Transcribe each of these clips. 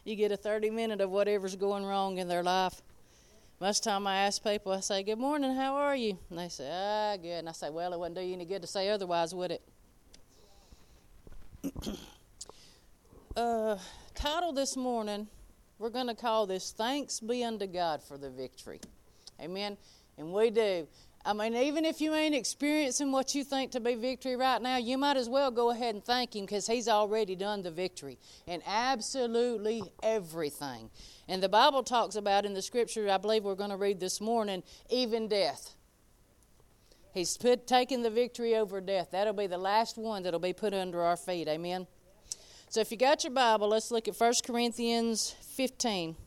You get a 30-minute of whatever's going wrong in their life. Most time I ask people, I say, good morning, how are you? And they say, good. And I say, well, it wouldn't do you any good to say otherwise, would it? Title this morning, we're going to call this, Thanks Be Unto God for the Victory. Amen? And we do. I mean, even if you ain't experiencing what you think to be victory right now, you might as well go ahead and thank Him because He's already done the victory in absolutely everything. And the Bible talks about in the Scripture, I believe we're going to read this morning, even death. He's taken the victory over death. That'll be the last one that'll be put under our feet. Amen? So if you got your Bible, let's look at 1 Corinthians 15.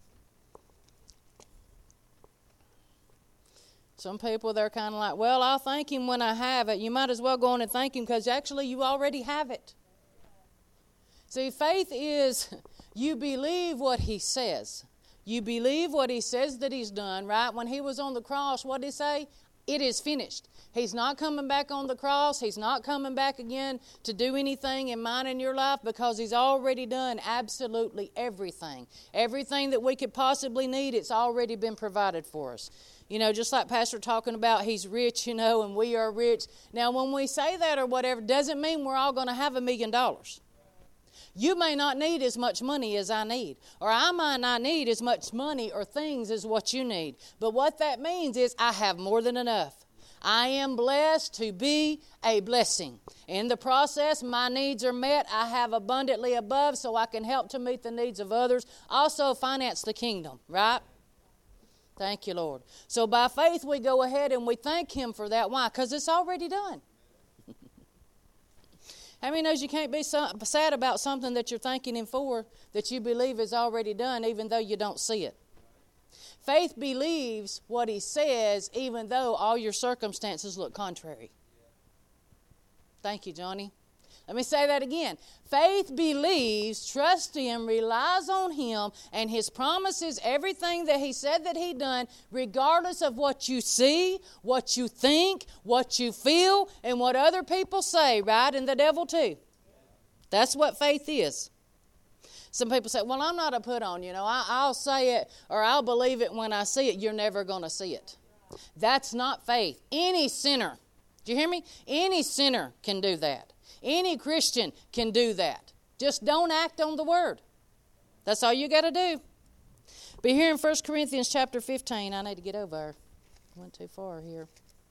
Some people, they're kind of like, well, I'll thank Him when I have it. You might as well go on and thank Him because actually you already have it. See, faith is you believe what He says. You believe what He says that He's done, right? When He was on the cross, what did He say? It is finished. He's not coming back on the cross. He's not coming back again to do anything in mine and your life because He's already done absolutely everything. Everything that we could possibly need, it's already been provided for us. You know, just like Pastor talking about He's rich, you know, and we are rich. Now, when we say that or whatever, doesn't mean we're all going to have $1 million. You may not need as much money as I need. Or I might not need as much money or things as what you need. But what that means is I have more than enough. I am blessed to be a blessing. In the process, my needs are met. I have abundantly above so I can help to meet the needs of others. Also finance the kingdom, right? Thank you, Lord. So by faith, we go ahead and we thank Him for that. Why? Because it's already done. How many knows you can't be sad about something that you're thanking Him for that you believe is already done even though you don't see it? Faith believes what He says even though all your circumstances look contrary. Thank you, Johnny. Let me say that again. Faith believes, trusts Him, relies on Him, and His promises, everything that He said that He done, regardless of what you see, what you think, what you feel, and what other people say, right? And the devil too. That's what faith is. Some people say, well, I'm not a put on, you know. I'll say it or I'll believe it when I see it. You're never going to see it. That's not faith. Any sinner, do you hear me? Any sinner can do that. Any Christian can do that. Just don't act on the Word. That's all you got to do. But here in 1 Corinthians chapter 15, I need to get over. I went too far here.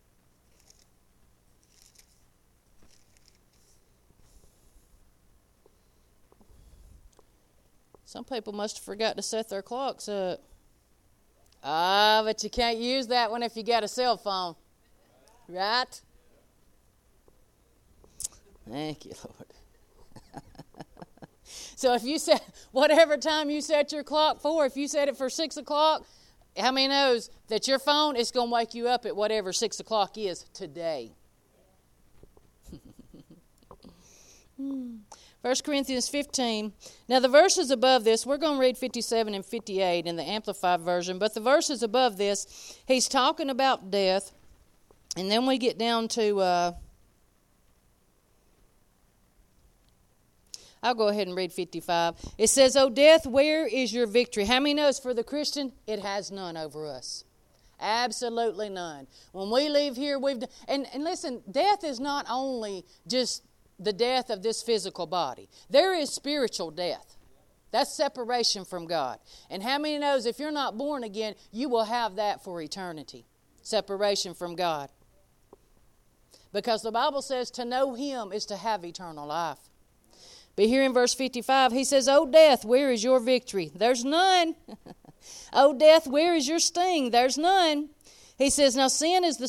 Some people must have forgot to set their clocks up. But you can't use that one if you got a cell phone. Right? Thank you, Lord. So if you set, whatever time you set your clock for, if you set it for 6 o'clock, how many knows that your phone is going to wake you up at whatever 6 o'clock is today? 1 Corinthians 15. Now the verses above this, we're going to read 57 and 58 in the Amplified Version, but the verses above this, he's talking about death, and then we get down to... I'll go ahead and read 55. It says, O death, where is your victory? How many knows for the Christian, it has none over us? Absolutely none. When we leave here, and listen, death is not only just the death of this physical body. There is spiritual death. That's separation from God. And how many knows if you're not born again, you will have that for eternity. Separation from God. Because the Bible says to know Him is to have eternal life. But here in verse 55, he says, O death, where is your victory? There's none. O death, where is your sting? There's none. He says, Now sin is the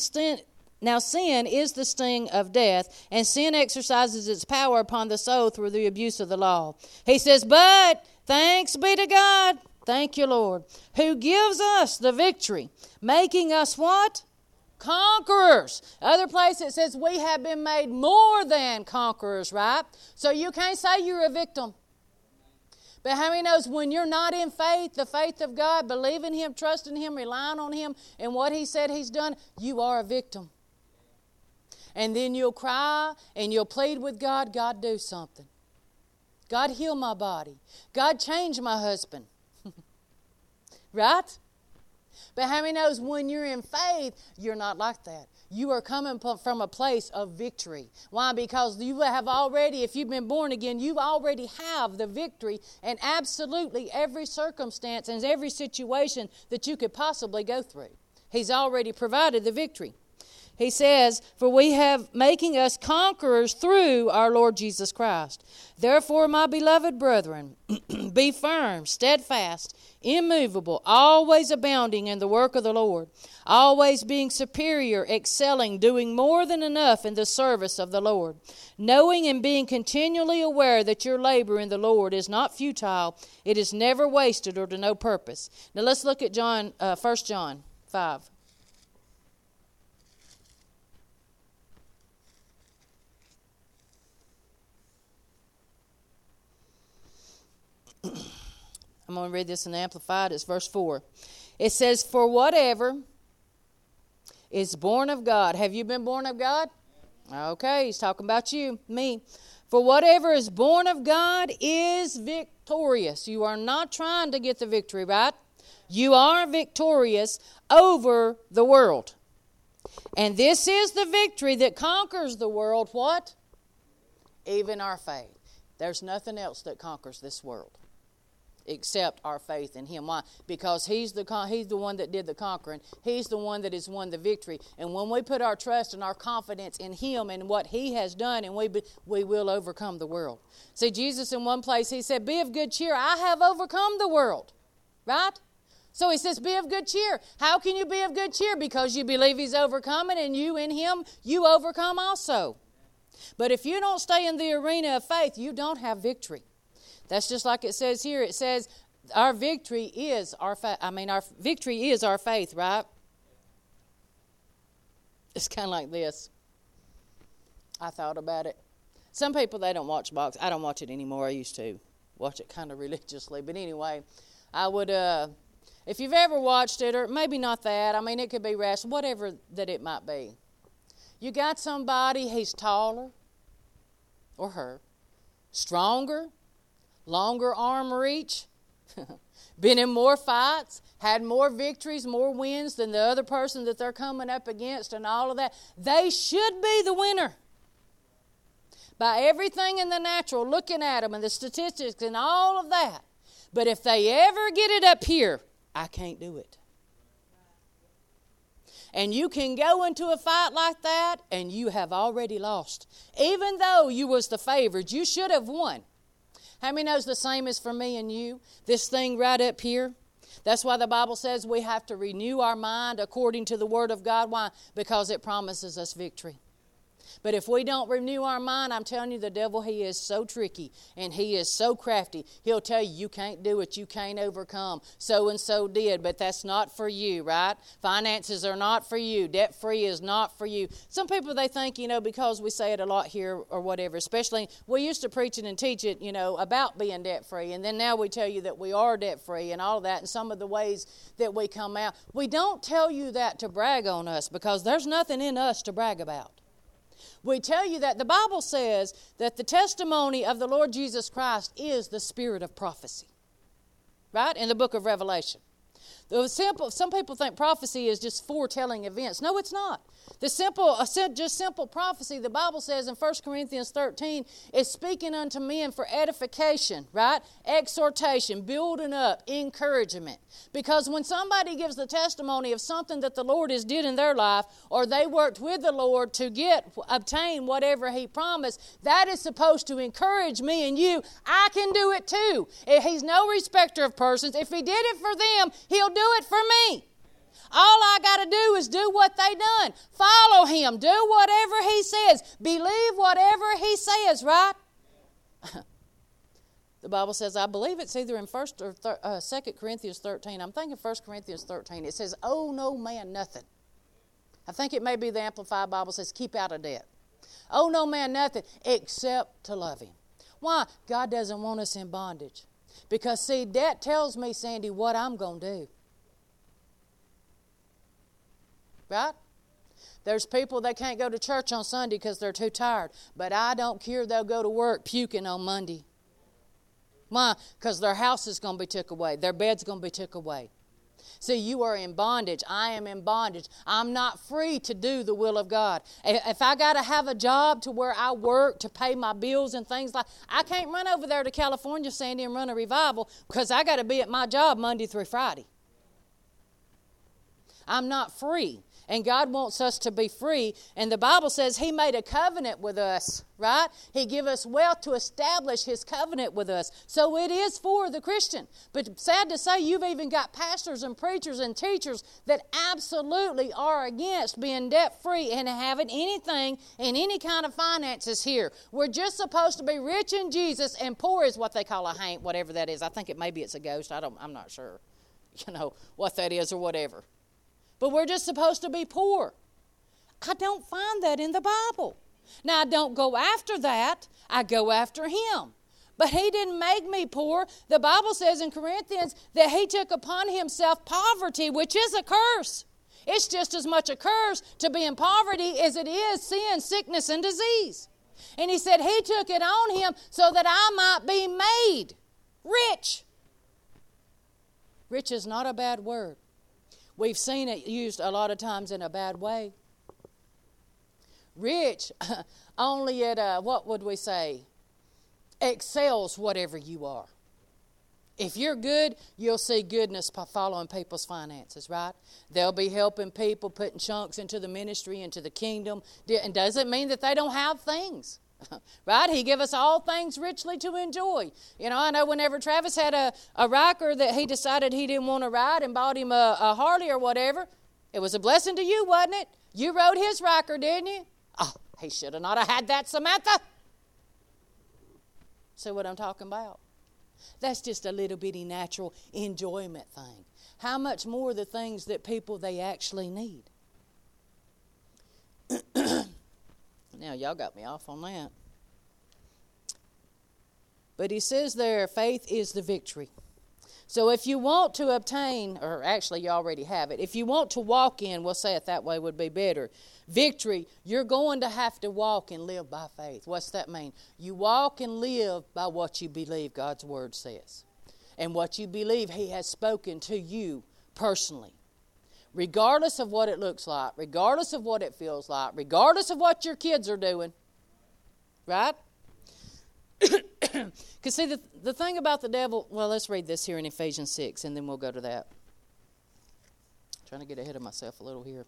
sting of death, and sin exercises its power upon the soul through the abuse of the law. He says, But thanks be to God, thank you, Lord, who gives us the victory, making us what? Conquerors. Other place it says we have been made more than conquerors, right? So you can't say you're a victim. But how many knows when you're not in faith, the faith of God, believing Him, trusting Him, relying on Him, and what He said He's done, you are a victim. And then you'll cry and you'll plead with God, God, do something. God heal my body. God change my husband. Right? But how many knows when you're in faith, you're not like that. You are coming from a place of victory. Why? Because you have already, if you've been born again, you already have the victory in absolutely every circumstance and every situation that you could possibly go through. He's already provided the victory. He says, for we have making us conquerors through our Lord Jesus Christ. Therefore, my beloved brethren, be firm, steadfast, immovable, always abounding in the work of the Lord, always being superior, excelling, doing more than enough in the service of the Lord, knowing and being continually aware that your labor in the Lord is not futile, it is never wasted or to no purpose. Now let's look at 1 John 5. I'm going to read this in the Amplified. It's verse 4. It says, for whatever is born of God. Have you been born of God? Okay, he's talking about you, me. For whatever is born of God is victorious. You are not trying to get the victory, right? You are victorious over the world. And this is the victory that conquers the world. What? Even our faith. There's nothing else that conquers this world except our faith in Him. Why? Because He's the one that did the conquering. He's the one that has won the victory. And when we put our trust and our confidence in Him and what He has done, and we will overcome the world. See, Jesus in one place, He said, be of good cheer. I have overcome the world. Right? So He says, be of good cheer. How can you be of good cheer? Because you believe He's overcoming, and you in Him, you overcome also. But if you don't stay in the arena of faith, you don't have victory. That's just like it says here. It says our victory is our faith. Our victory is our faith, right? It's kind of like this. I thought about it. Some people, they don't watch boxing. I don't watch it anymore. I used to watch it kind of religiously. But anyway, I would, if you've ever watched it, or maybe not that. It could be wrestling, whatever that it might be. You got somebody, he's taller, or her, stronger, longer arm reach, been in more fights, had more victories, more wins than the other person that they're coming up against and all of that. They should be the winner. By everything in the natural, looking at them and the statistics and all of that. But if they ever get it up here, I can't do it. And you can go into a fight like that and you have already lost. Even though you was the favored, you should have won. How many knows the same is for me and you? This thing right up here. That's why the Bible says we have to renew our mind according to the Word of God. Why? Because it promises us victory. But if we don't renew our mind, I'm telling you, the devil, he is so tricky and he is so crafty. He'll tell you, you can't do it, you can't overcome. So-and-so did, but that's not for you, right? Finances are not for you. Debt-free is not for you. Some people, they think, because we say it a lot here or whatever, especially, we used to preach it and teach it, about being debt-free. And then now we tell you that we are debt-free and all that, and some of the ways that we come out. We don't tell you that to brag on us, because there's nothing in us to brag about. We tell you that the Bible says that the testimony of the Lord Jesus Christ is the spirit of prophecy. Right? In the book of Revelation. Some people think prophecy is just foretelling events. No, it's not. Simple prophecy, the Bible says in 1 Corinthians 13, is speaking unto men for edification, right? Exhortation, building up, encouragement. Because when somebody gives the testimony of something that the Lord has did in their life, or they worked with the Lord to obtain whatever He promised, that is supposed to encourage me and you. I can do it too. He's no respecter of persons. If He did it for them, He'll do it for me. All I got to do is do what they done. Follow Him. Do whatever He says. Believe whatever He says, right? The Bible says, I believe it's either in 1 or 2 Corinthians 13. I'm thinking 1 Corinthians 13. It says, owe no man nothing. I think it may be the Amplified Bible says, keep out of debt. Owe no man nothing except to love Him. Why? God doesn't want us in bondage. Because, see, debt tells me, Sandy, what I'm going to do. Right? There's people that can't go to church on Sunday because they're too tired. But I don't care. They'll go to work puking on Monday. Why? Because their house is going to be took away. Their bed's going to be took away. See, you are in bondage. I am in bondage. I'm not free to do the will of God. If I got to have a job to where I work to pay my bills and things like, I can't run over there to California, Sandy, and run a revival because I got to be at my job Monday through Friday. I'm not free. And God wants us to be free. And the Bible says He made a covenant with us, right? He gave us wealth to establish His covenant with us. So it is for the Christian. But sad to say, you've even got pastors and preachers and teachers that absolutely are against being debt-free and having anything in any kind of finances here. We're just supposed to be rich in Jesus and poor is what they call a haint, whatever that is. I think it's a ghost. I'm not sure, what that is or whatever. But we're just supposed to be poor. I don't find that in the Bible. Now, I don't go after that. I go after Him. But He didn't make me poor. The Bible says in Corinthians that He took upon Himself poverty, which is a curse. It's just as much a curse to be in poverty as it is sin, sickness, and disease. And He said He took it on Him so that I might be made rich. Rich is not a bad word. We've seen it used a lot of times in a bad way. Rich only at, what would we say, excels whatever you are. If you're good, you'll see goodness following people's finances, right? They'll be helping people, putting chunks into the ministry, into the kingdom. And doesn't mean that they don't have things. Right? He gave us all things richly to enjoy. I know whenever Travis had a Riker that he decided he didn't want to ride and bought him a Harley or whatever, it was a blessing to you, wasn't it? You rode his Riker, didn't you? Oh, he should have not have had that, Samantha. See what I'm talking about? That's just a little bitty natural enjoyment thing. How much more the things that people, they actually need? Now, y'all got me off on that. But he says there, faith is the victory. So if you want to obtain, or actually you already have it, if you want to walk in, we'll say it that way would be better, victory, you're going to have to walk and live by faith. What's that mean? You walk and live by what you believe God's Word says. And what you believe He has spoken to you personally. Regardless of what it looks like, regardless of what it feels like, regardless of what your kids are doing. Right? Because see, the thing about the devil, well, let's read this here in Ephesians 6, and then we'll go to that. Trying to get ahead of myself a little here.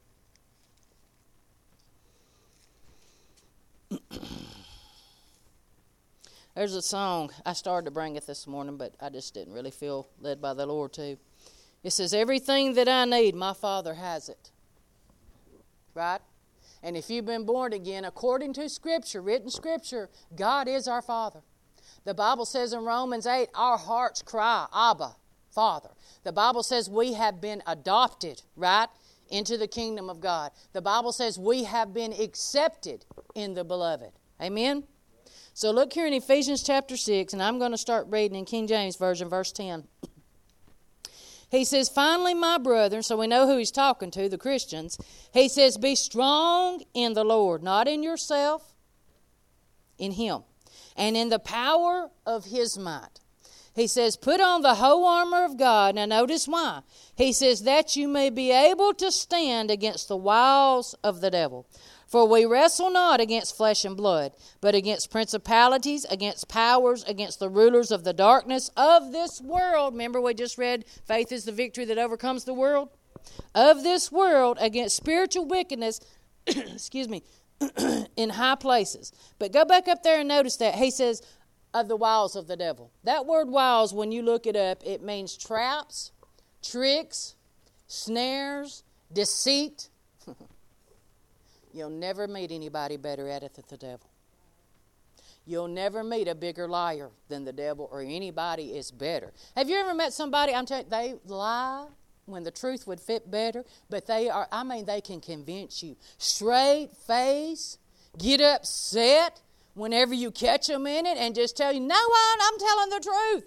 There's a song. I started to bring it this morning, but I just didn't really feel led by the Lord to. It says, everything that I need, my Father has it. Right? And if you've been born again, according to Scripture, written Scripture, God is our Father. The Bible says in Romans 8, our hearts cry, Abba, Father. The Bible says we have been adopted, right, into the kingdom of God. The Bible says we have been accepted in the beloved. Amen? So look here in Ephesians chapter 6, and I'm going to start reading in King James Version, verse 10. He says, finally, my brethren, so we know who he's talking to, the Christians. He says, be strong in the Lord, not in yourself, in Him, and in the power of His might. He says, put on the whole armor of God. Now notice why. He says, that you may be able to stand against the wiles of the devil. For we wrestle not against flesh and blood, but against principalities, against powers, against the rulers of the darkness of this world. Remember we just read, faith is the victory that overcomes the world? Of this world, against spiritual wickedness, excuse me, in high places. But go back up there and notice that. He says, of the wiles of the devil. That word wiles, when you look it up, it means traps, tricks, snares, deceit. You'll never meet anybody better at it than the devil. You'll never meet a bigger liar than the devil, or anybody is better. Have you ever met somebody, I'm telling you, they lie when the truth would fit better, but they can convince you. Straight face, get upset whenever you catch them in it, and just tell you, no, I'm telling the truth.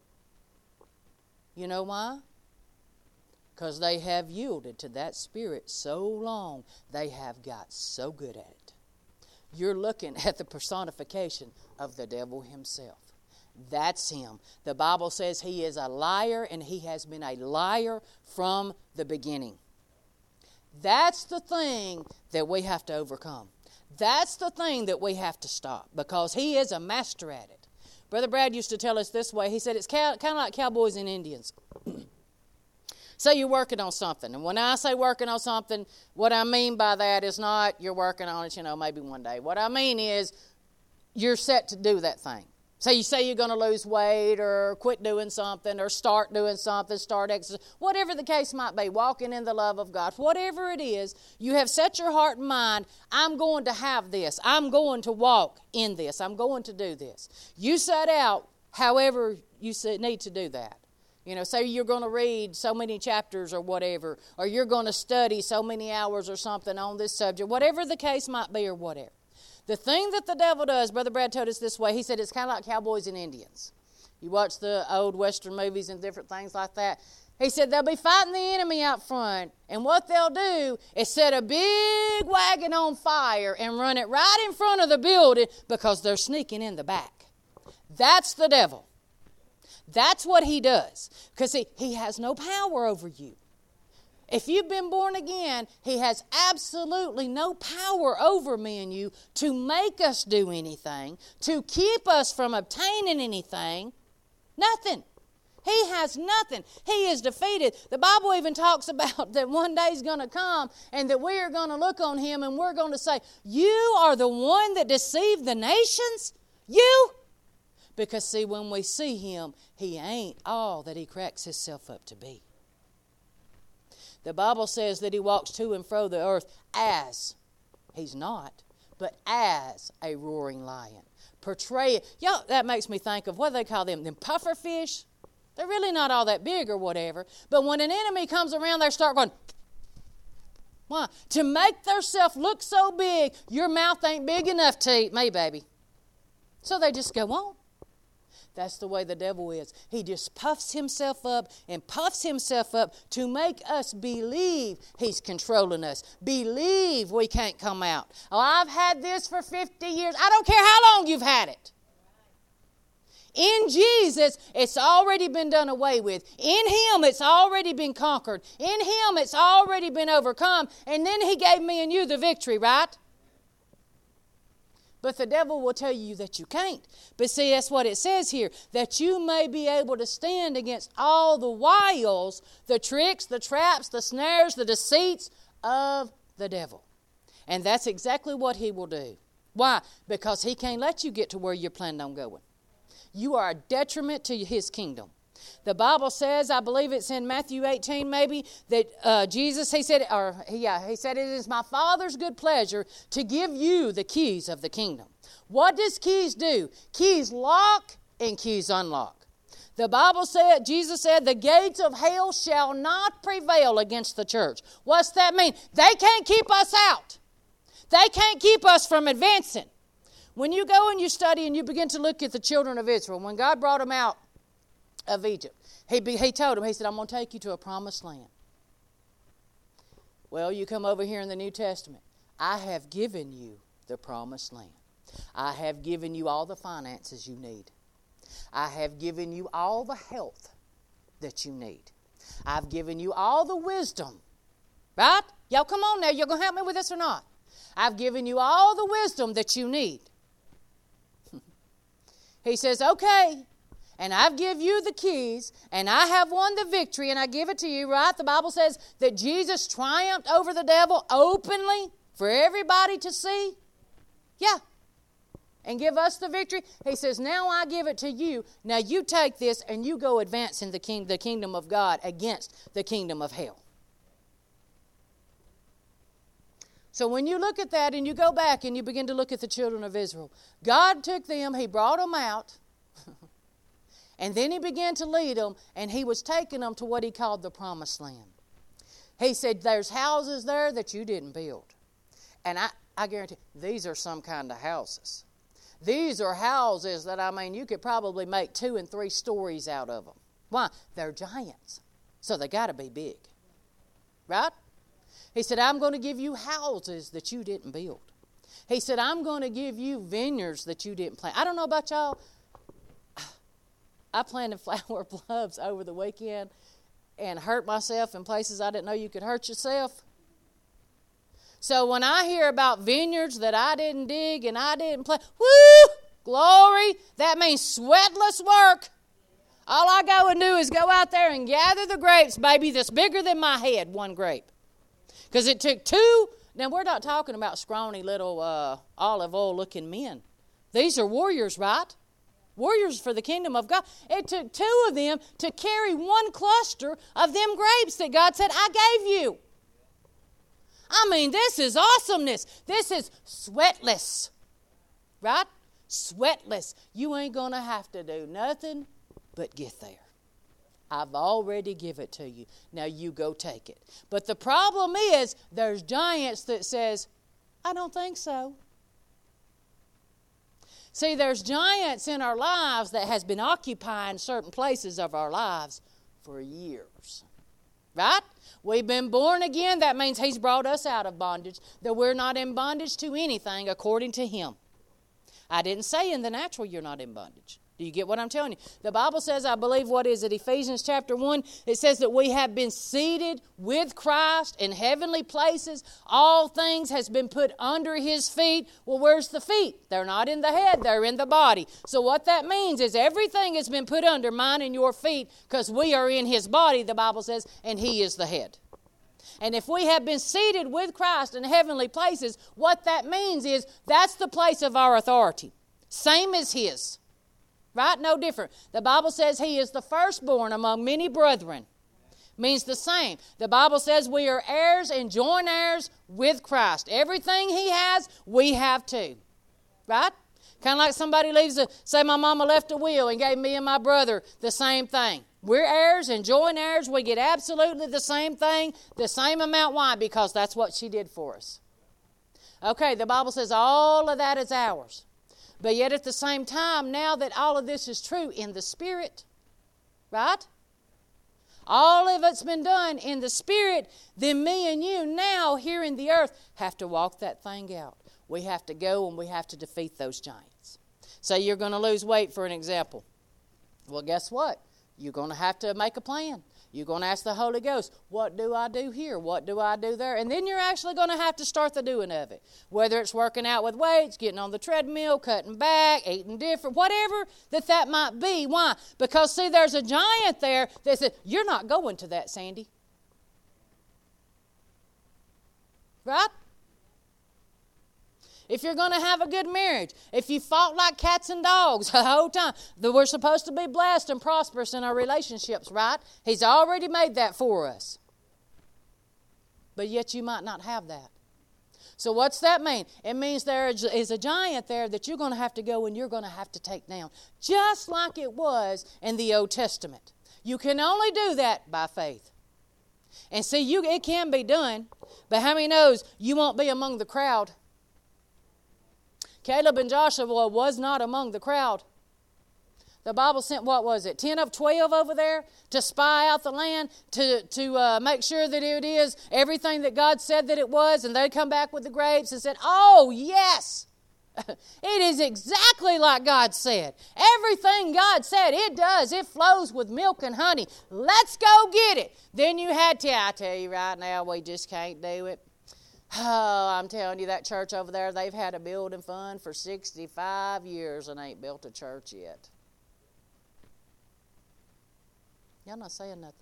You know why? Because they have yielded to that spirit so long, they have got so good at it. You're looking at the personification of the devil himself. That's him. The Bible says he is a liar, and he has been a liar from the beginning. That's the thing that we have to overcome. That's the thing that we have to stop, because he is a master at it. Brother Brad used to tell us this way. He said it's kind of like cowboys and Indians. Say you're working on something. And when I say working on something, what I mean by that is not you're working on it, maybe one day. What I mean is you're set to do that thing. So you say you're going to lose weight or quit doing something or start doing something, start exercising, whatever the case might be, walking in the love of God, whatever it is, you have set your heart and mind, I'm going to have this. I'm going to walk in this. I'm going to do this. You set out however you need to do that. Say you're going to read so many chapters or whatever, or you're going to study so many hours or something on this subject, whatever the case might be or whatever. The thing that the devil does, Brother Brad told us this way, he said it's kind of like cowboys and Indians. You watch the old Western movies and different things like that. He said they'll be fighting the enemy out front, and what they'll do is set a big wagon on fire and run it right in front of the building because they're sneaking in the back. That's the devil. That's what he does, because he has no power over you. If you've been born again, he has absolutely no power over me and you to make us do anything, to keep us from obtaining anything. Nothing. He has nothing. He is defeated. The Bible even talks about that one day is going to come and that we are going to look on him and we're going to say, you are the one that deceived the nations? You? Because see, when we see him, he ain't all that he cracks himself up to be. The Bible says that he walks to and fro the earth as, he's not, but as a roaring lion. Portray it. That makes me think of, what do they call them puffer fish? They're really not all that big or whatever. But when an enemy comes around, they start going, why? To make themselves look so big, your mouth ain't big enough to eat me, baby. So they just go on. That's the way the devil is. He just puffs himself up and puffs himself up to make us believe he's controlling us. Believe we can't come out. Oh, I've had this for 50 years. I don't care how long you've had it. In Jesus, it's already been done away with. In him, it's already been conquered. In him, it's already been overcome. And then he gave me and you the victory, right? But the devil will tell you that you can't. But see, that's what it says here, that you may be able to stand against all the wiles, the tricks, the traps, the snares, the deceits of the devil. And that's exactly what he will do. Why? Because he can't let you get to where you're planning on going. You are a detriment to his kingdom. The Bible says, I believe it's in Matthew 18 maybe, that Jesus, he said it is my Father's good pleasure to give you the keys of the kingdom. What does keys do? Keys lock and keys unlock. The Bible said, Jesus said, the gates of hell shall not prevail against the church. What's that mean? They can't keep us out. They can't keep us from advancing. When you go and you study and you begin to look at the children of Israel, when God brought them out of Egypt, he told them, he said, I'm going to take you to a promised land. Well, you come over here in the New Testament. I have given you the promised land. I have given you all the finances you need. I have given you all the health that you need. I've given you all the wisdom. Right? Y'all come on now. You're going to help me with this or not? I've given you all the wisdom that you need. He says, okay, and I've give you the keys, and I have won the victory, and I give it to you, right? The Bible says that Jesus triumphed over the devil openly for everybody to see. Yeah. And give us the victory. He says, now I give it to you. Now you take this and you go advance in the kingdom of God against the kingdom of hell. So when you look at that and you go back and you begin to look at the children of Israel, God took them, he brought them out, and then he began to lead them, and he was taking them to what he called the promised land. He said, there's houses there that you didn't build. And I guarantee these are some kind of houses. These are houses that, you could probably make 2 and 3 stories out of them. Why? They're giants. So they got to be big. Right? He said, I'm going to give you houses that you didn't build. He said, I'm going to give you vineyards that you didn't plant. I don't know about y'all. I planted flower bulbs over the weekend and hurt myself in places I didn't know you could hurt yourself. So when I hear about vineyards that I didn't dig and I didn't plant, woo, glory, that means sweatless work. All I go and do is go out there and gather the grapes, baby, that's bigger than my head, one grape. Because it took two. Now, we're not talking about scrawny little olive oil looking men. These are warriors, right? Warriors for the kingdom of God. It took two of them to carry one cluster of them grapes that God said, I gave you. I mean, this is awesomeness. This is sweatless, right? Sweatless. You ain't going to have to do nothing but get there. I've already given it to you. Now you go take it. But the problem is there's giants that says, I don't think so. See, there's giants in our lives that has been occupying certain places of our lives for years. Right? We've been born again. That means He's brought us out of bondage, that we're not in bondage to anything according to Him. I didn't say in the natural you're not in bondage. Do you get what I'm telling you? The Bible says, I believe, what is it, Ephesians chapter 1, it says that we have been seated with Christ in heavenly places. All things has been put under His feet. Well, where's the feet? They're not in the head, they're in the body. So what that means is everything has been put under mine and your feet because we are in His body, the Bible says, and He is the head. And if we have been seated with Christ in heavenly places, what that means is that's the place of our authority. Same as His. Right? No different. The Bible says He is the firstborn among many brethren. Means the same. The Bible says we are heirs and joint heirs with Christ. Everything He has, we have too. Right? Kind of like somebody leaves say my mama left a will and gave me and my brother the same thing. We're heirs and joint heirs. We get absolutely the same thing, the same amount. Why? Because that's what she did for us. Okay, the Bible says all of that is ours. But yet at the same time, now that all of this is true in the Spirit, right? All of it's been done in the Spirit, then me and you now here in the earth have to walk that thing out. We have to go and we have to defeat those giants. So you're going to lose weight, for an example. Well, guess what? You're going to have to make a plan. You're going to ask the Holy Ghost, what do I do here? What do I do there? And then you're actually going to have to start the doing of it. Whether it's working out with weights, getting on the treadmill, cutting back, eating different, whatever that might be. Why? Because, see, there's a giant there that says, you're not going to that, Sandy. Right? If you're going to have a good marriage, if you fought like cats and dogs the whole time, that we're supposed to be blessed and prosperous in our relationships, right? He's already made that for us. But yet you might not have that. So what's that mean? It means there is a giant there that you're going to have to go and you're going to have to take down. Just like it was in the Old Testament. You can only do that by faith. And see, it can be done, but how many knows you won't be among the crowd? Caleb and Joshua was not among the crowd. The Bible sent, 10 of 12 over there to spy out the land, to make sure that it is everything that God said that it was, and they'd come back with the grapes and said, oh, yes, it is exactly like God said. Everything God said, it does. It flows with milk and honey. Let's go get it. Then you had I tell you right now, we just can't do it. Oh, I'm telling you, that church over there, they've had a building fund for 65 years and ain't built a church yet. Y'all not saying nothing.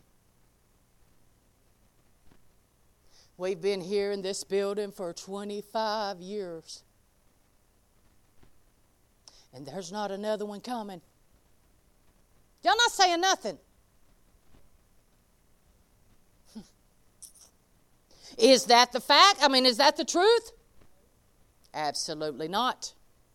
We've been here in this building for 25 years. And there's not another one coming. Y'all not saying nothing. Is that the fact? I mean, is that the truth? Absolutely not.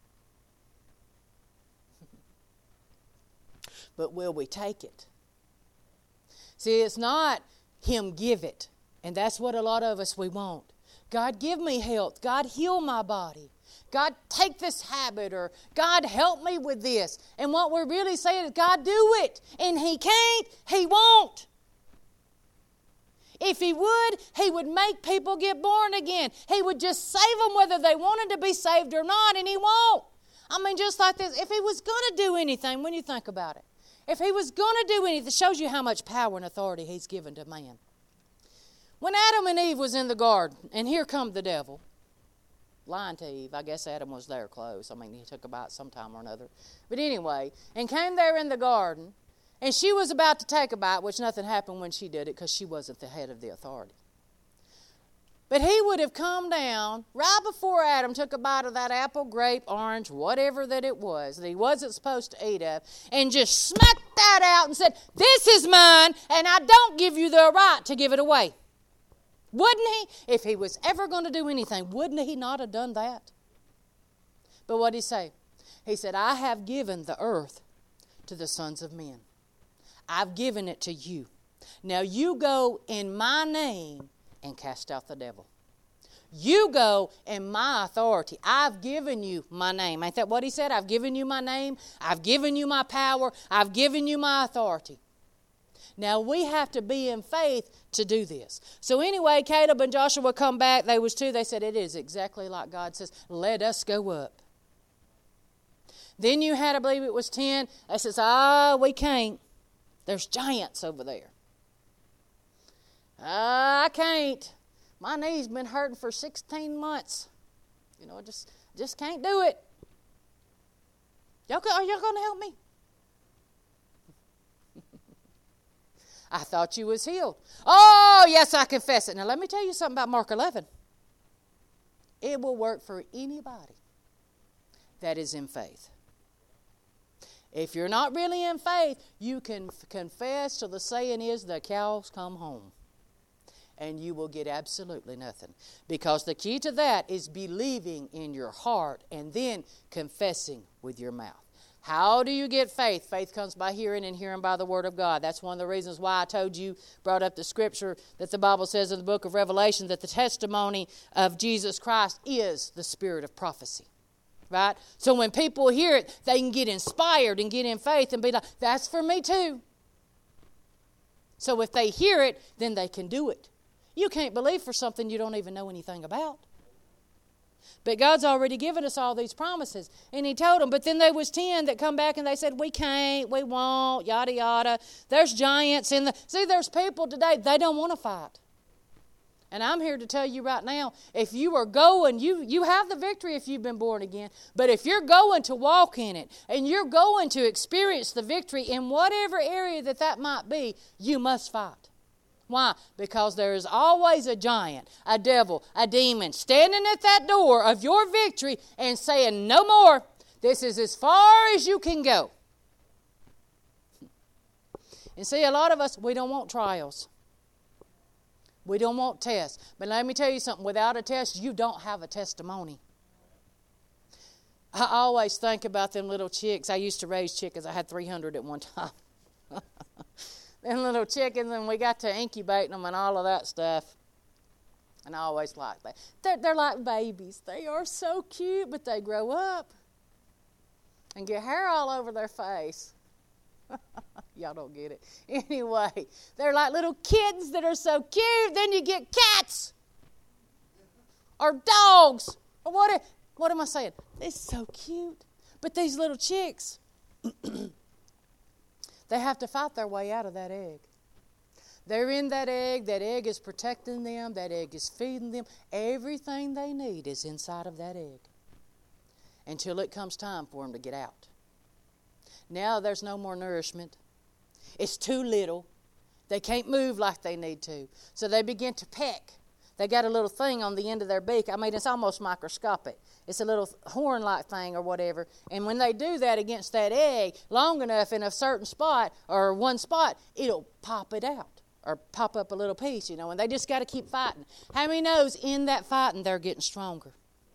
But will we take it? See, it's not Him give it. And that's what a lot of us, we want. God, give me health. God, heal my body. God, take this habit, or God, help me with this. And what we're really saying is, God, do it. And He can't, He won't. If He would make people get born again. He would just save them whether they wanted to be saved or not, and He won't. I mean, just like this, if He was going to do anything, when you think about it, If he was going to do anything, it shows you how much power and authority he's given to man. When Adam and Eve was in the garden, and here come the devil, lying to Eve. I guess Adam was there close. I mean, he took a bite sometime or another. But anyway, and came there in the garden, and she was about to take a bite, which nothing happened when she did it because she wasn't the head of the authority. But he would have come down right before Adam took a bite of that apple, grape, orange, whatever that it was that he wasn't supposed to eat of, and just smacked that out and said, "This is mine, and I don't give you the right to give it away." Wouldn't he? If he was ever going to do anything, wouldn't he not have done that? But what did he say? He said, "I have given the earth to the sons of men. I've given it to you. Now you go in my name and cast out the devil. You go in my authority. I've given you my name." Ain't that what he said? I've given you my name. I've given you my power. I've given you my authority. Now we have to be in faith to do this. So anyway, Caleb and Joshua come back. They was two. They said, "It is exactly like God says. Let us go up." Then you had, I believe it was 10. They says, "We can't. There's giants over there. I can't. My knee's been hurting for 16 months. You know, just can't do it. Are y'all going to help me?" "I thought you was healed." "Oh, yes, I confess it." Now, let me tell you something about Mark 11. It will work for anybody that is in faith. If you're not really in faith, you can confess till the saying is the cows come home. And you will get absolutely nothing. Because the key to that is believing in your heart and then confessing with your mouth. How do you get faith? Faith comes by hearing, and hearing by the Word of God. That's one of the reasons why I told you, brought up the scripture that the Bible says in the book of Revelation that the testimony of Jesus Christ is the spirit of prophecy. Right? So when people hear it, they can get inspired and get in faith and be like, "That's for me too." So if they hear it, then they can do it. You can't believe for something you don't even know anything about. But God's already given us all these promises. And he told them, but then there was 10 that come back and they said, "We can't, we won't, yada, yada." There's giants in the... See, there's people today, they don't want to fight. And I'm here to tell you right now, if you are going, you have the victory if you've been born again. But if you're going to walk in it, and you're going to experience the victory in whatever area that might be, you must fight. Why? Because there is always a giant, a devil, a demon standing at that door of your victory and saying, "No more. This is as far as you can go." And see, a lot of us, we don't want trials. We don't want tests. But let me tell you something. Without a test, you don't have a testimony. I always think about them little chicks. I used to raise chickens. I had 300 at one time. Them little chickens, and we got to incubating them and all of that stuff. And I always liked that. They're like babies. They are so cute, but they grow up and get hair all over their face. Y'all don't get it. Anyway, they're like little kids that are so cute. Then you get cats or dogs. Or what am I saying? They're so cute. But these little chicks, they have to fight their way out of that egg. They're in that egg. That egg is protecting them. That egg is feeding them. Everything they need is inside of that egg until it comes time for them to get out. Now there's no more nourishment. It's too little. They can't move like they need to. So they begin to peck. They got a little thing on the end of their beak. I mean, it's almost microscopic. It's a little horn-like thing or whatever. And when they do that against that egg long enough in a certain spot or one spot, it'll pop it out or pop up a little piece, you know. And they just got to keep fighting. How many knows in that fighting they're getting stronger?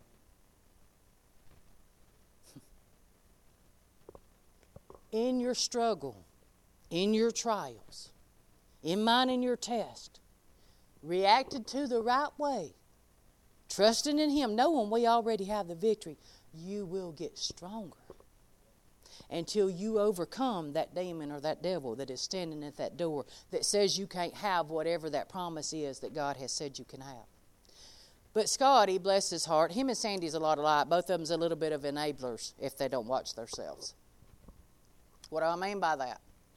In your struggle, in your trials, in minding your test, reacted to the right way, trusting in Him, knowing we already have the victory, you will get stronger until you overcome that demon or that devil that is standing at that door that says you can't have whatever that promise is that God has said you can have. But Scotty, bless his heart, him and Sandy's a lot alike. Both of them's a little bit of enablers if they don't watch themselves. What do I mean by that?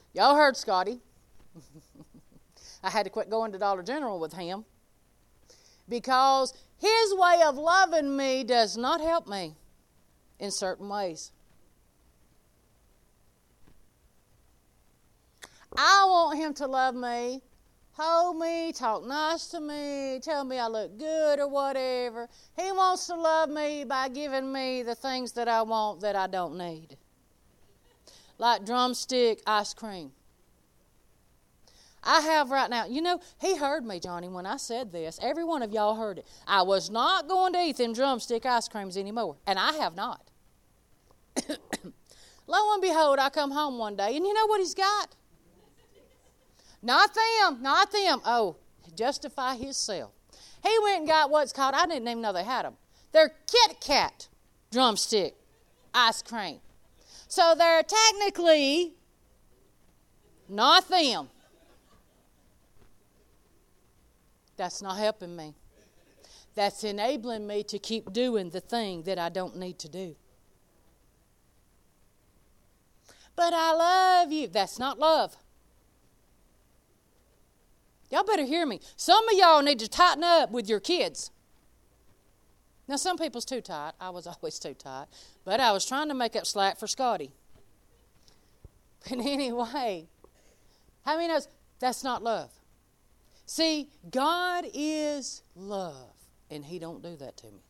Y'all heard Scotty. I had to quit going to Dollar General with him because his way of loving me does not help me in certain ways. I want him to love me, hold me, talk nice to me, tell me I look good or whatever. He wants to love me by giving me the things that I want that I don't need. Like drumstick ice cream. I have right now, he heard me, Johnny, when I said this. Every one of y'all heard it. I was not going to eat them drumstick ice creams anymore, and I have not. Lo and behold, I come home one day, and you know what he's got? Not them. Oh, justify himself. He went and got what's called, I didn't even know they had them. They're Kit Kat drumstick ice cream. So they're technically not them. That's not helping me. That's enabling me to keep doing the thing that I don't need to do. But I love you. That's not love. Y'all better hear me. Some of y'all need to tighten up with your kids. Now, some people's too tight. I was always too tight. But I was trying to make up slack for Scotty. But anyway, how many knows that's not love? See, God is love, and He don't do that to me.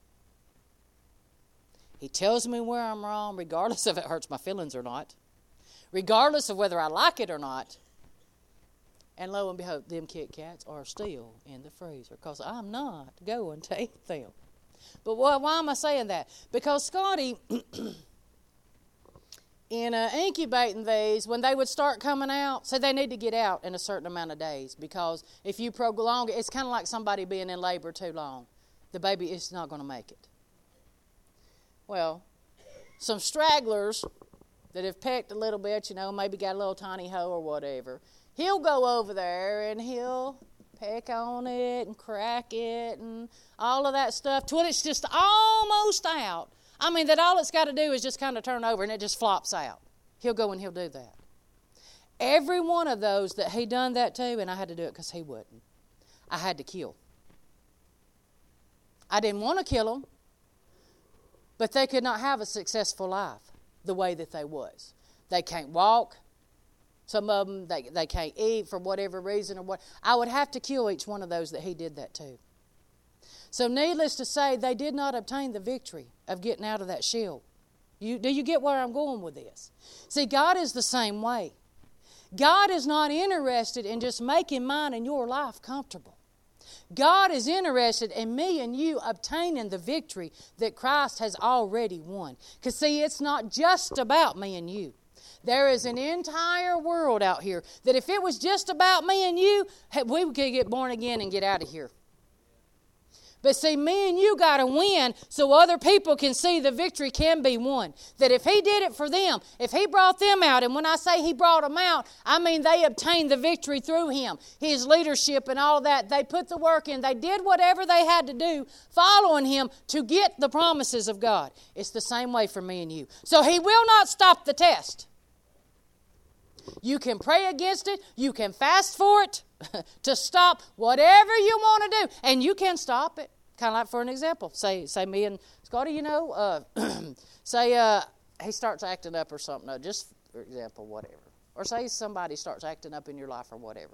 He tells me where I'm wrong, regardless if it hurts my feelings or not, regardless of whether I like it or not. And lo and behold, them Kit Kats are still in the freezer because I'm not going to eat them. But why am I saying that? Because Scotty, in incubating these, when they would start coming out, so they need to get out in a certain amount of days, because if you prolong it, it's kind of like somebody being in labor too long. The baby is not going to make it. Well, some stragglers that have pecked a little bit, maybe got a little tiny hoe or whatever, he'll go over there and he'll peck on it and crack it and all of that stuff till it's just almost out. I mean, that all it's got to do is just kind of turn over and it just flops out. He'll go and he'll do that. Every one of those that he done that to, and I had to do it because he wouldn't, I had to kill. I didn't want to kill them, but they could not have a successful life the way that they was. They can't walk. Some of them, they can't eat for whatever reason or what. I would have to kill each one of those that he did that to. So needless to say, they did not obtain the victory of getting out of that shell. Do you get where I'm going with this? See, God is the same way. God is not interested in just making mine and your life comfortable. God is interested in me and you obtaining the victory that Christ has already won. Because see, it's not just about me and you. There is an entire world out here that if it was just about me and you, we could get born again and get out of here. But see, me and you got to win so other people can see the victory can be won. That if He did it for them, if He brought them out, and when I say He brought them out, I mean they obtained the victory through Him. His leadership and all that. They put the work in. They did whatever they had to do following Him to get the promises of God. It's the same way for me and you. So He will not stop the test. You can pray against it. You can fast for it to stop whatever you want to do. And you can stop it. Kind of like for an example. Say me and Scotty, say he starts acting up or something. No, just for example, whatever. Or say somebody starts acting up in your life or whatever.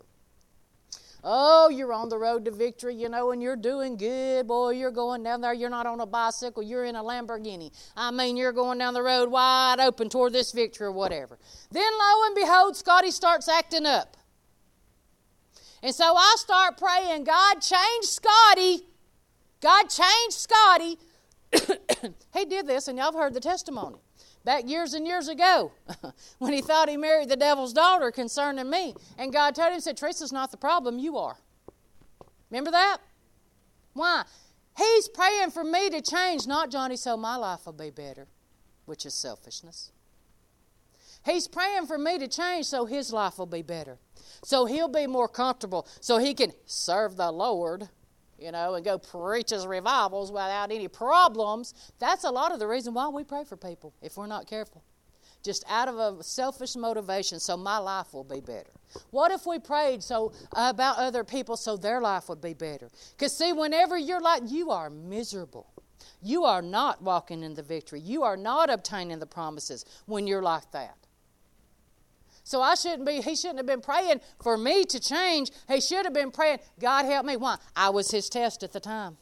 Oh, you're on the road to victory, and you're doing good. Boy, you're going down there. You're not on a bicycle. You're in a Lamborghini. I mean, you're going down the road wide open toward this victory or whatever. Then, lo and behold, Scotty starts acting up. And so I start praying, God, change Scotty. God, change Scotty. He did this, and y'all have heard the testimony. Back years and years ago, when he thought he married the devil's daughter concerning me. And God told him, said, Teresa's not the problem, you are. Remember that? Why? He's praying for me to change, not Johnny, so my life will be better, which is selfishness. He's praying for me to change so his life will be better. So he'll be more comfortable, so he can serve the Lord, and go preach his revivals without any problems. That's a lot of the reason why we pray for people, if we're not careful. just out of a selfish motivation so my life will be better? What if we prayed about other people so their life would be better? Because see, whenever you're like, you are miserable. You are not walking in the victory. You are not obtaining the promises when you're like that. So he shouldn't have been praying for me to change. He should have been praying, God help me. Why? I was his test at the time.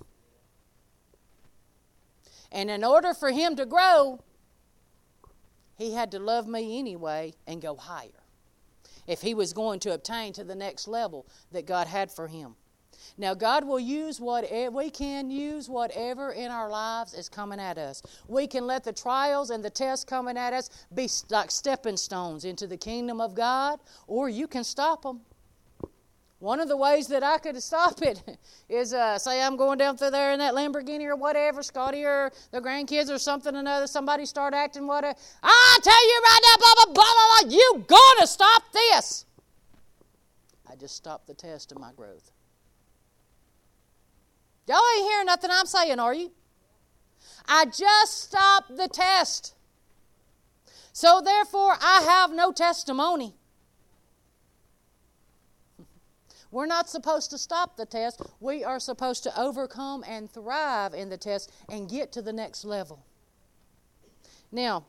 And in order for him to grow, he had to love me anyway and go higher, if he was going to obtain to the next level that God had for him. Now, God will use we can use whatever in our lives is coming at us. We can let the trials and the tests coming at us be like stepping stones into the kingdom of God, or you can stop them. One of the ways that I could stop it is, say I'm going down through there in that Lamborghini or whatever, Scotty or the grandkids or something or another, somebody start acting whatever. I tell you right now, blah, blah, blah, blah, blah, you gonna stop this. I just stopped the test of my growth. Y'all ain't hearing nothing I'm saying, are you? I just stopped the test. So therefore, I have no testimony. We're not supposed to stop the test. We are supposed to overcome and thrive in the test and get to the next level. Now,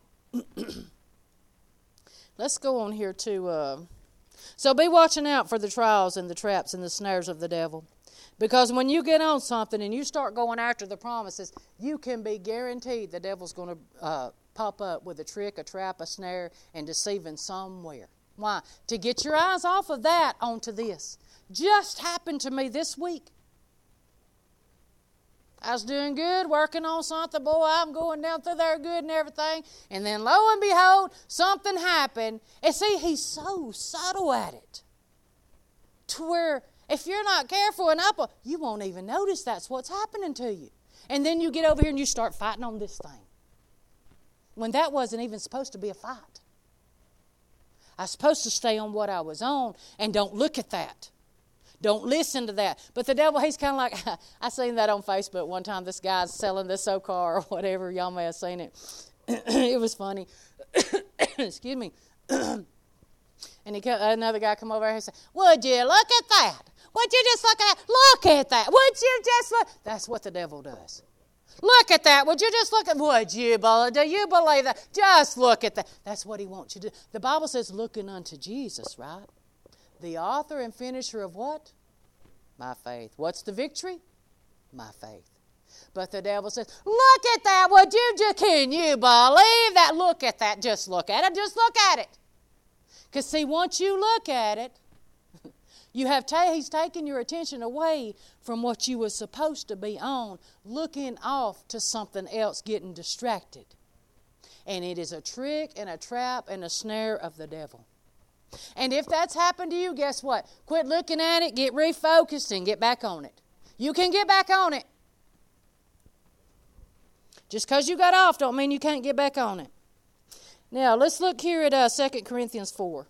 let's go on here to... So be watching out for the trials and the traps and the snares of the devil. Because when you get on something and you start going after the promises, you can be guaranteed the devil's going to pop up with a trick, a trap, a snare, and deceiving somewhere. Why? To get your eyes off of that onto this. Just happened to me this week. I was doing good, working on something. Boy, I'm going down through there good and everything. And then lo and behold, something happened. And see, he's so subtle at it. To where if you're not careful enough, you won't even notice that's what's happening to you. And then you get over here and you start fighting on this thing. When that wasn't even supposed to be a fight. I was supposed to stay on what I was on and don't look at that. Don't listen to that. But the devil, he's kind of like, I seen that on Facebook one time. This guy's selling this old car or whatever. Y'all may have seen it. It was funny. Excuse me. And another guy come over here and say, would you look at that? Would you just look at that? Look at that. Would you just look? That's what the devil does. Look at that. Would you just look at, would you believe? Do you believe that? Just look at that. That's what he wants you to do. The Bible says looking unto Jesus, right? The author and finisher of what? My faith. What's the victory? My faith. But the devil says, look at that. Can you believe that? Look at that. Just look at it. Just look at it. Because see, once you look at it, he's taken your attention away from what you were supposed to be on, looking off to something else, getting distracted. And it is a trick and a trap and a snare of the devil. And if that's happened to you, guess what? Quit looking at it, get refocused, and get back on it. You can get back on it. Just because you got off don't mean you can't get back on it. Now, let's look here at 2 Corinthians 4.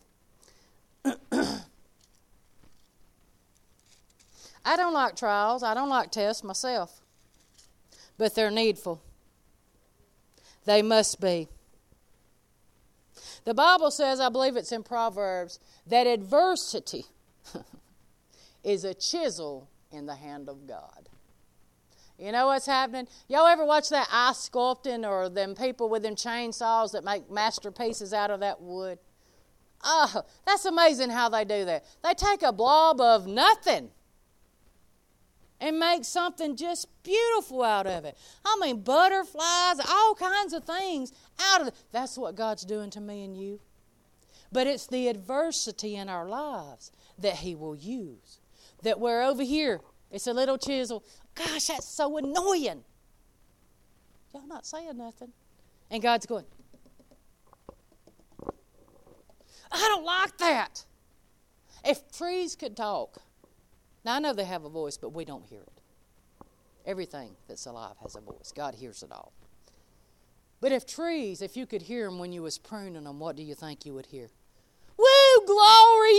I don't like trials. I don't like tests myself. But they're needful. They must be. The Bible says, I believe it's in Proverbs, that adversity is a chisel in the hand of God. You know what's happening? Y'all ever watch that ice sculpting or them people with them chainsaws that make masterpieces out of that wood? Oh, that's amazing how they do that. They take a blob of nothing and make something just beautiful out of it. I mean, butterflies, all kinds of things out of it. That's what God's doing to me and you. But it's the adversity in our lives that He will use. That we're over here, it's a little chisel. Gosh, that's so annoying. Y'all not saying nothing. And God's going, I don't like that. If trees could talk, now I know they have a voice, but we don't hear it. Everything that's alive has a voice. God hears it all. But if you could hear them when you was pruning them, what do you think you would hear? Woo, glory!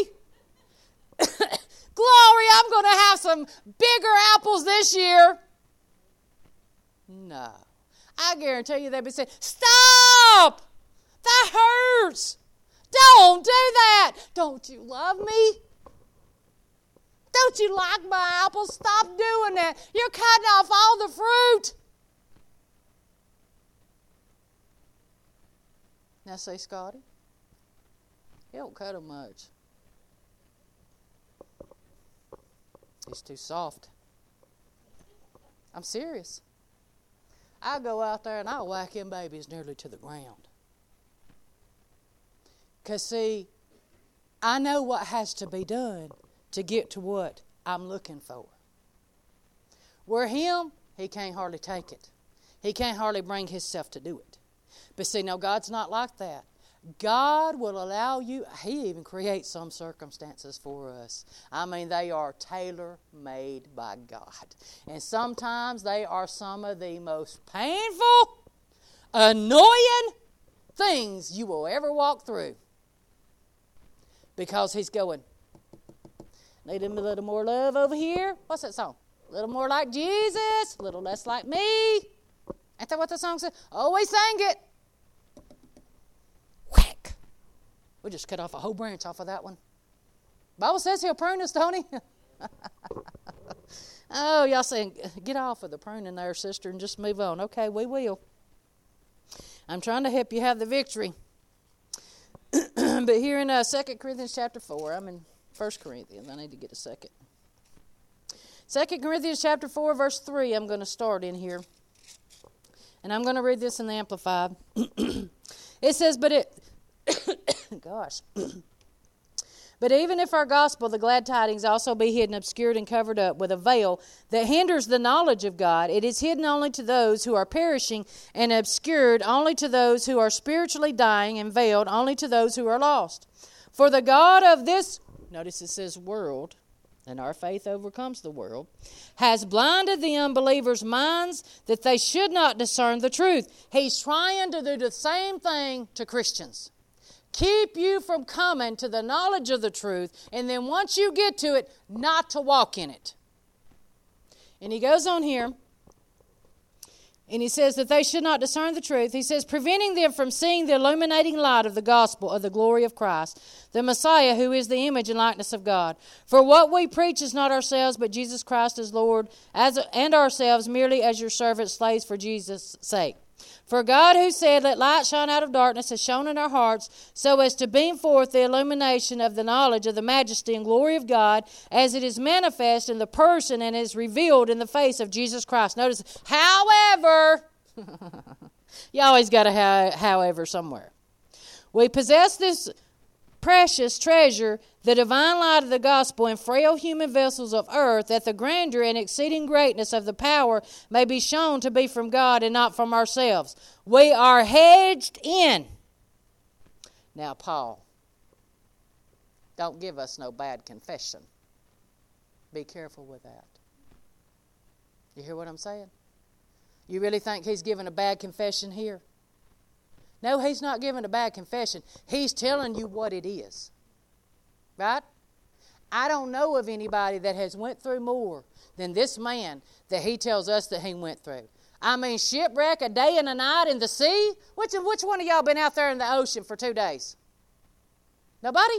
Glory, I'm going to have some bigger apples this year. No. I guarantee you they'd be saying, stop! That hurts. Don't do that. Don't you love me? Don't you like my apples? Stop doing that. You're cutting off all the fruit. Now say, Scotty, he don't cut them much. He's too soft. I'm serious. I'll go out there and I'll whack them babies nearly to the ground. Because, see, I know what has to be done to get to what I'm looking for. Where him, he can't hardly take it. He can't hardly bring himself to do it. But see, no, God's not like that. God will allow you, He even creates some circumstances for us. I mean, they are tailor-made by God. And sometimes they are some of the most painful, annoying things you will ever walk through. Because He's going, need a little more love over here. What's that song? A little more like Jesus, a little less like me. Ain't that what the song says? Oh, we sang it. Whack. We just cut off a whole branch off of that one. Bible says He'll prune us, don't He? Oh, y'all saying, get off of the pruning there, sister, and just move on. Okay, we will. I'm trying to help you have the victory. But here in 2 Corinthians chapter 4, I'm in 1 Corinthians. I need to get a second. 2 Corinthians chapter 4, verse 3, I'm going to start in here. And I'm going to read this in the Amplified. It says, gosh. But even if our gospel, the glad tidings, also be hidden, obscured, and covered up with a veil that hinders the knowledge of God, it is hidden only to those who are perishing, and obscured only to those who are spiritually dying, and veiled only to those who are lost. For the God of this, notice it says world, and our faith overcomes the world, has blinded the unbelievers' minds that they should not discern the truth. He's trying to do the same thing to Christians. Keep you from coming to the knowledge of the truth, and then once you get to it, not to walk in it. And he goes on here, and he says that they should not discern the truth. He says, preventing them from seeing the illuminating light of the gospel of the glory of Christ, the Messiah, who is the image and likeness of God. For what we preach is not ourselves, but Jesus Christ as Lord, and ourselves merely as your servants, slaves for Jesus' sake. For God, who said, let light shine out of darkness, has shone in our hearts, so as to beam forth the illumination of the knowledge of the majesty and glory of God, as it is manifest in the person and is revealed in the face of Jesus Christ. Notice, however, you always got a however somewhere. We possess this precious treasure, the divine light of the gospel, in frail human vessels of earth, that the grandeur and exceeding greatness of the power may be shown to be from God and not from ourselves. We are hedged in. Now, Paul, don't give us no bad confession. Be careful with that. You hear what I'm saying? You really think he's giving a bad confession here? No, he's not giving a bad confession. He's telling you what it is. Right? I don't know of anybody that has went through more than this man that he tells us that he went through. I mean, shipwreck a day and a night in the sea. Which one of y'all been out there in the ocean for 2 days? Nobody?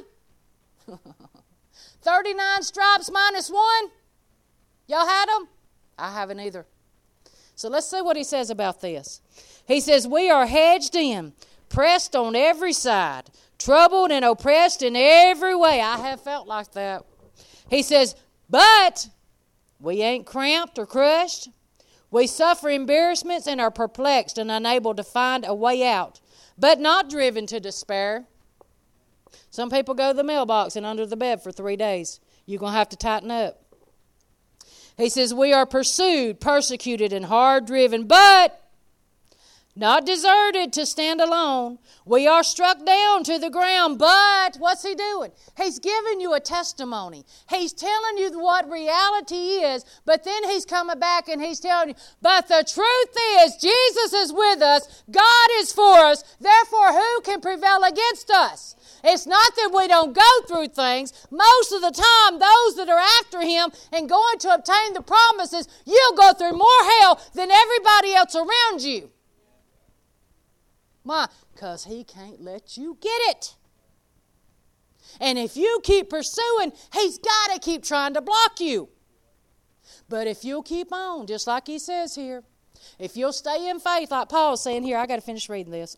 39 stripes minus 1? Y'all had them? I haven't either. So let's see what he says about this. He says, we are hedged in, pressed on every side, troubled and oppressed in every way. I have felt like that. He says, but we ain't cramped or crushed. We suffer embarrassments and are perplexed and unable to find a way out, but not driven to despair. Some people go to the mailbox and under the bed for 3 days. You're going to have to tighten up. He says, we are pursued, persecuted, and hard driven, but not deserted to stand alone. We are struck down to the ground, but what's he doing? He's giving you a testimony. He's telling you what reality is, but then he's coming back and he's telling you, but the truth is, Jesus is with us, God is for us, therefore who can prevail against us? It's not that we don't go through things. Most of the time, those that are after him and going to obtain the promises, you'll go through more hell than everybody else around you. Why? Because he can't let you get it. And if you keep pursuing, he's got to keep trying to block you. But if you'll keep on, just like he says here, if you'll stay in faith, like Paul's saying here, I got to finish reading this.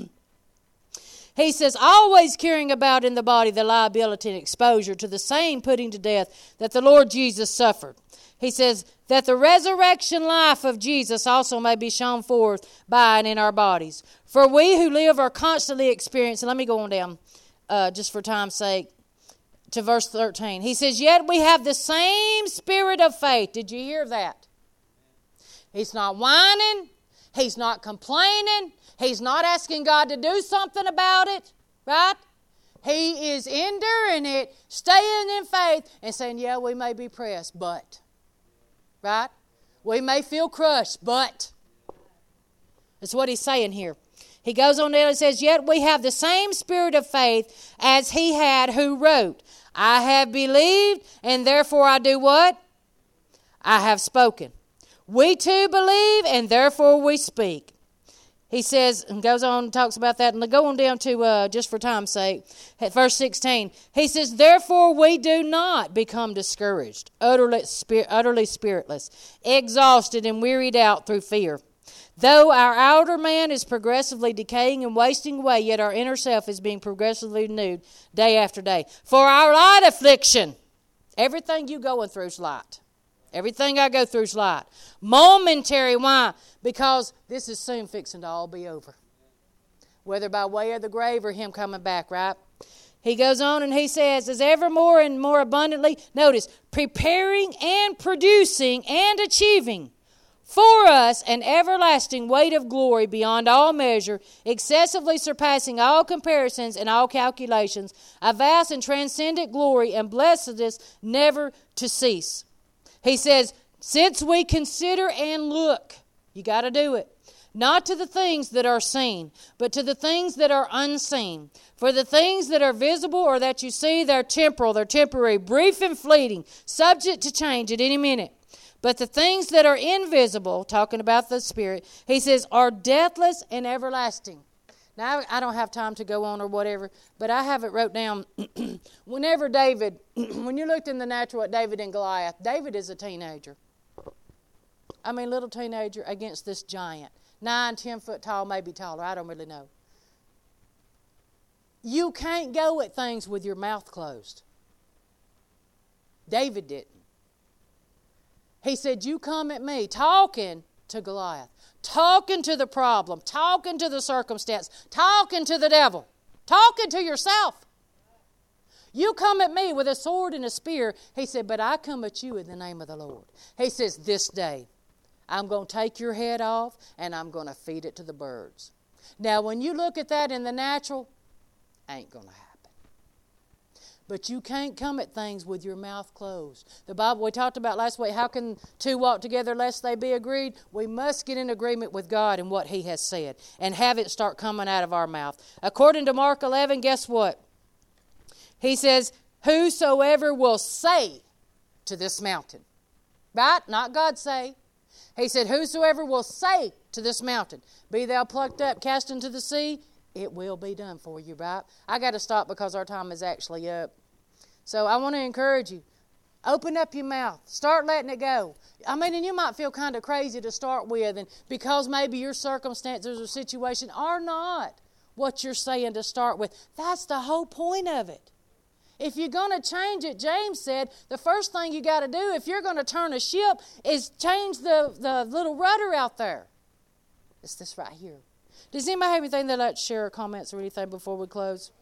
He says, always carrying about in the body the liability and exposure to the same putting to death that the Lord Jesus suffered. He says, that the resurrection life of Jesus also may be shown forth by and in our bodies. For we who live are constantly experiencing, let me go on down, just for time's sake, to verse 13. He says, yet we have the same spirit of faith. Did you hear that? He's not whining. He's not complaining. He's not asking God to do something about it, right? He is enduring it, staying in faith, and saying, yeah, we may be pressed, but, right? We may feel crushed, but. That's what he's saying here. He goes on down and says, yet we have the same spirit of faith as he had who wrote, I have believed, and therefore I do what? I have spoken. We too believe, and therefore we speak. He says, and goes on and talks about that, and go on down to, just for time's sake, at verse 16. He says, therefore we do not become discouraged, utterly spiritless, exhausted and wearied out through fear. Though our outer man is progressively decaying and wasting away, yet our inner self is being progressively renewed day after day. For our light affliction, everything you going through is light. Everything I go through is light. Momentary, why? Because this is soon fixing to all be over. Whether by way of the grave or him coming back, right? He goes on and he says, as ever more and more abundantly, notice, preparing and producing and achieving for us an everlasting weight of glory beyond all measure, excessively surpassing all comparisons and all calculations, a vast and transcendent glory and blessedness never to cease. He says, since we consider and look, you got to do it, not to the things that are seen, but to the things that are unseen. For the things that are visible or that you see, they're temporal, they're temporary, brief and fleeting, subject to change at any minute. But the things that are invisible, talking about the Spirit, he says, are deathless and everlasting. Now, I don't have time to go on or whatever, but I have it wrote down. Whenever David, when you looked in the natural at David and Goliath, David is a teenager. I mean, little teenager against this giant. 9, 10 foot tall, maybe taller. I don't really know. You can't go at things with your mouth closed. David didn't. He said, you come at me, talking to Goliath, talking to the problem, talking to the circumstance, talking to the devil, talking to yourself. You come at me with a sword and a spear. He said, but I come at you in the name of the Lord. He says, this day, I'm going to take your head off and I'm going to feed it to the birds. Now, when you look at that in the natural, ain't going to happen. But you can't come at things with your mouth closed. The Bible, we talked about last week, how can two walk together lest they be agreed? We must get in agreement with God and what He has said and have it start coming out of our mouth. According to Mark 11, guess what? He says, whosoever will say to this mountain, right? Not God say. He said, whosoever will say to this mountain, be thou plucked up, cast into the sea, it will be done for you, right? I got to stop because our time is actually up. So I want to encourage you. Open up your mouth. Start letting it go. I mean, and you might feel kind of crazy to start with, and because maybe your circumstances or situation are not what you're saying to start with. That's the whole point of it. If you're going to change it, James said, the first thing you got to do if you're going to turn a ship is change the little rudder out there. It's this right here. Does anybody have anything they'd like to share or comments or anything before we close?